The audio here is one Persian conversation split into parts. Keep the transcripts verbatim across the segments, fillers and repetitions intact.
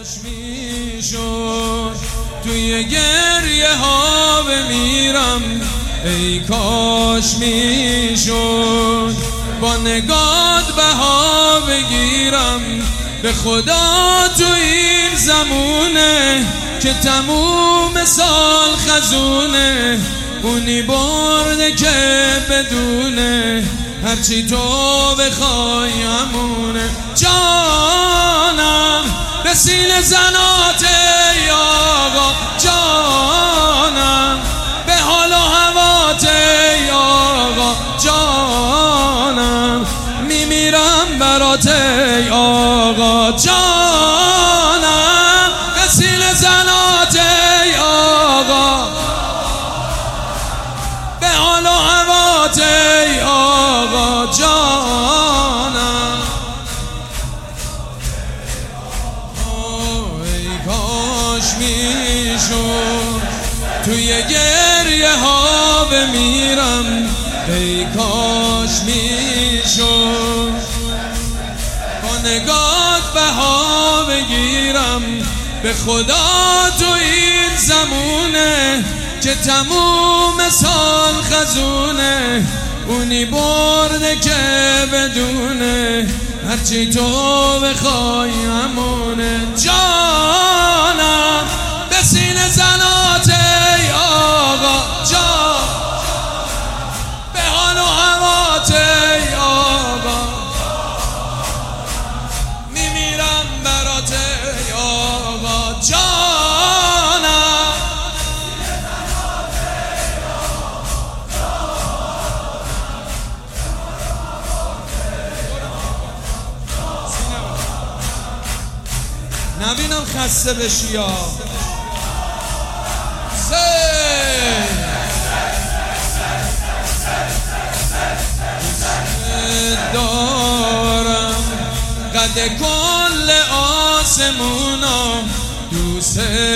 کاش میشد توی گریه ها بمیرم، ای کاش میشد با نگات بها بگیرم. به خدا تو این زمونه که تموم سال خزونه، اونی برده که بدونه هرچی تو بخوای همونه. جانم به سینه زنات ای آقا، جانم به حال و هوات ای آقا، جانم میمیرم برات ای آقا، جانم به سینه زنات ای آقا، به حال و هوات ای آقا، جانم. ای کاش میشد توی گریه ها بمیرم، ای کاش میشد با نگات بها بگیرم. به خدا تو این زمونه که تموم سال خزونه، اونی برده که بدونه هرچی تو بخوای همونه. جانم به سینه زنات ای آقا، جان به حال و هوات ای آقا، میمیرم برات ای آقا، جانم نبینم خسته بشی یا دارم قد کل آسمونا، دوست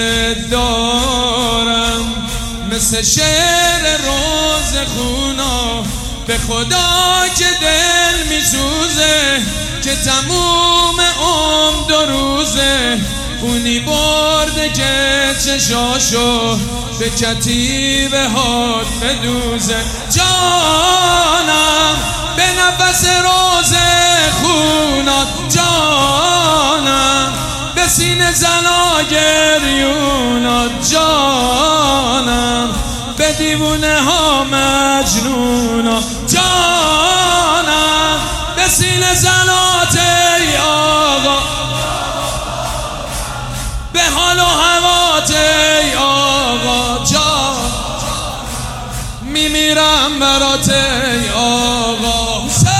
دارم مثل شعر روز خونا. به خدا که دل میسوزه که تموم عمر دو روزه، اونی برده که چشاشو به کتیبه هات بدوزه. جانم به نفس روز خونات، جانم به سینه زنا گریونات، جانم به دیوونه ها مجنونا، جانم به سینه زنات ای آقا، به حال و هوات ای آقا، جان میمیرم برات ای آقا.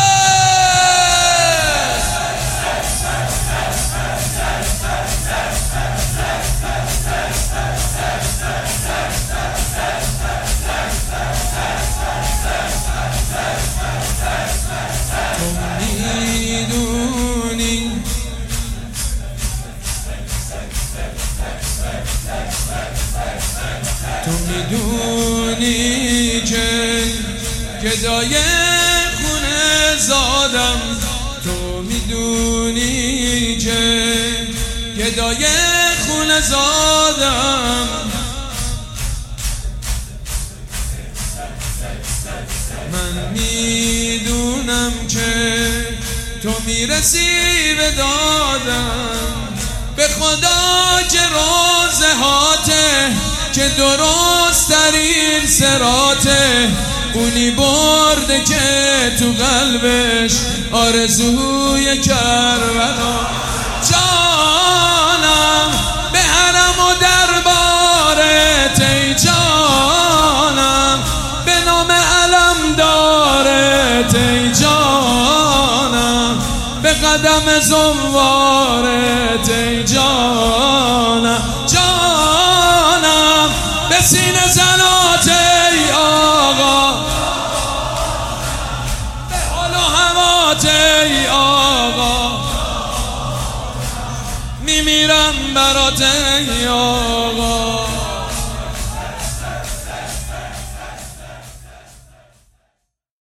تو میدونی که گدای خونه زادم، تو میدونی که گدای خونه زادم. من میدونم که تو میرسی به دادم. به خدا که روزه هاته که درست ترین سراته، اونی برده که تو قلبش آرزوی کربلا. جانم به حرم و دربارت ای جانم، به نام علم دارت ای جانم، به قدم زوارت ای جانم، جانم به سینه زنات ای آقا، به حال و هوات ای آقا، میمیرم برات ای آقا.